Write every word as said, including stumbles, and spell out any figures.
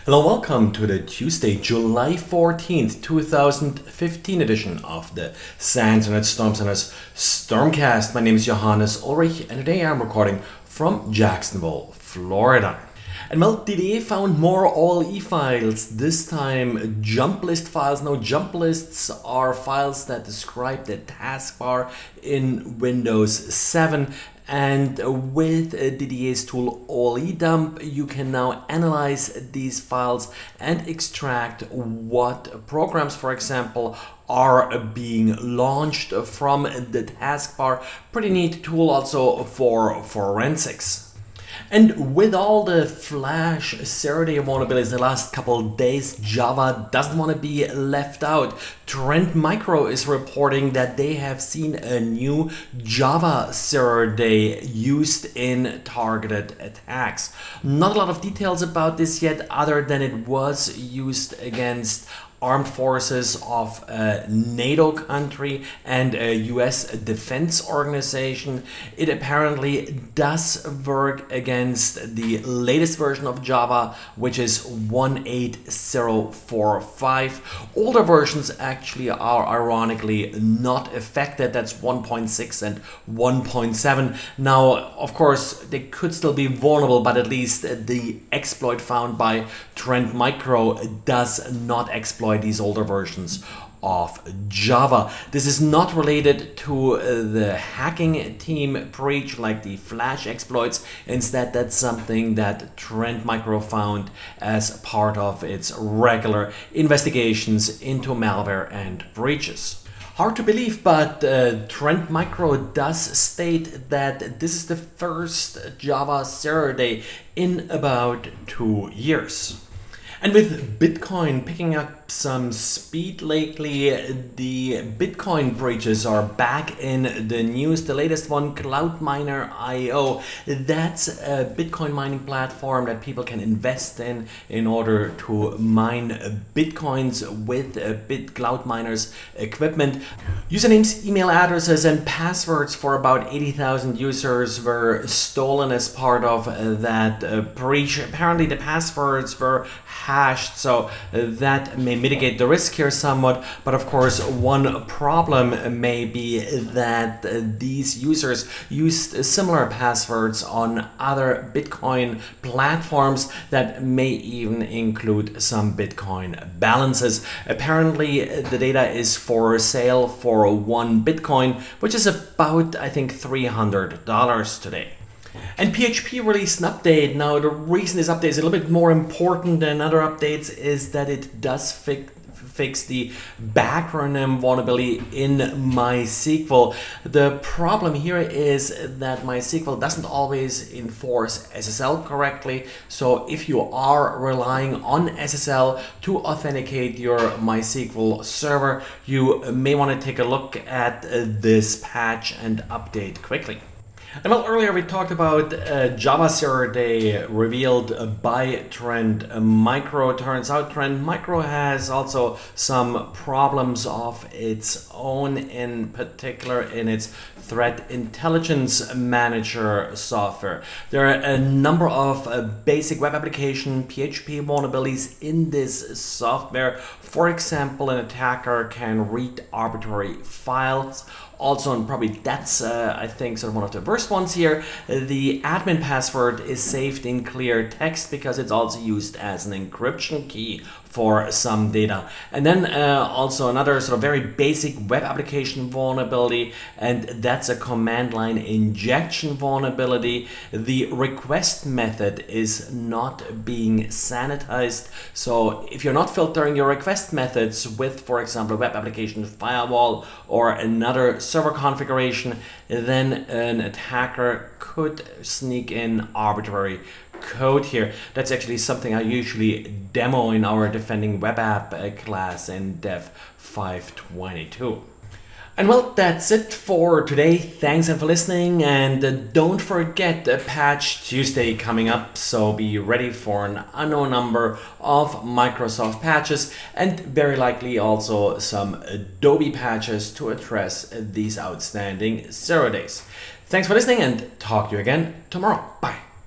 Hello, welcome to the Tuesday, July fourteenth, two thousand fifteen edition of the SANS Internet Storm Center's Stormcast. My name is Johannes Ulrich and today I'm recording from Jacksonville, Florida. And well, D D A found more O L E files, this time jump list files. Now, jump lists are files that describe the taskbar in Windows seven. And with D D A's tool O L E dump, you can now analyze these files and extract what programs, for example, are being launched from the taskbar. Pretty neat tool also for forensics. And with all the Flash zero day vulnerabilities the last couple of days, Java doesn't want to be left out. Trend Micro is reporting that they have seen a new Java zero day used in targeted attacks. Not a lot of details about this yet, other than it was used against armed forces of a NATO country and a U S defense organization. It apparently does work against the latest version of Java, which is one eight zero four five. Older versions actually are ironically not affected. That's one point six and one point seven. Now, of course, they could still be vulnerable, but at least the exploit found by Trend Micro does not exploit these older versions of Java. This is not related to uh, the hacking team breach like the Flash exploits. Instead, that's something that Trend Micro found as part of its regular investigations into malware and breaches. Hard to believe, but uh, Trend Micro does state that this is the first Java zero day in about two years. And with Bitcoin picking up some speed lately, the Bitcoin breaches are back in the news. The latest one, Cloudminer dot i o, that's a Bitcoin mining platform that people can invest in in order to mine Bitcoins with Bit Cloudminer's equipment. Usernames, email addresses, and passwords for about eighty thousand users were stolen as part of that breach. Apparently, the passwords were hashed, so that may mitigate the risk here somewhat. But of course, one problem may be that these users used similar passwords on other Bitcoin platforms that may even include some Bitcoin balances. Apparently, the data is for sale for one Bitcoin, which is about, I think, three hundred dollars today. And P H P released an update. Now, the reason this update is a little bit more important than other updates is that it does fix fix the backronym vulnerability in MySQL. The problem here is that MySQL doesn't always enforce S S L correctly. So if you are relying on S S L to authenticate your MySQL server, you may want to take a look at this patch and update quickly. And well, earlier we talked about uh, Java zero day revealed by Trend Micro. Turns out Trend Micro has also some problems of its own, in particular in its Threat Intelligence Manager software. There are a number of uh, basic web application P H P vulnerabilities in this software. For example, an attacker can read arbitrary files. Also, and probably that's, uh, I think, sort of one of the worst ones here, the admin password is saved in clear text because it's also used as an encryption key for some data. And then uh, also another sort of very basic web application vulnerability, and that's a command line injection vulnerability. The request method is not being sanitized. So if you're not filtering your request methods with, for example, a web application firewall or another server configuration, then an attacker could sneak in arbitrary code here. That's actually something I usually demo in our Defending Web App class in Dev five twenty-two. And well, that's it for today. Thanks for listening, and uh, don't forget a Patch Tuesday coming up, so be ready for an unknown number of Microsoft patches and very likely also some Adobe patches to address these outstanding zero days. Thanks for listening and talk to you again tomorrow. Bye.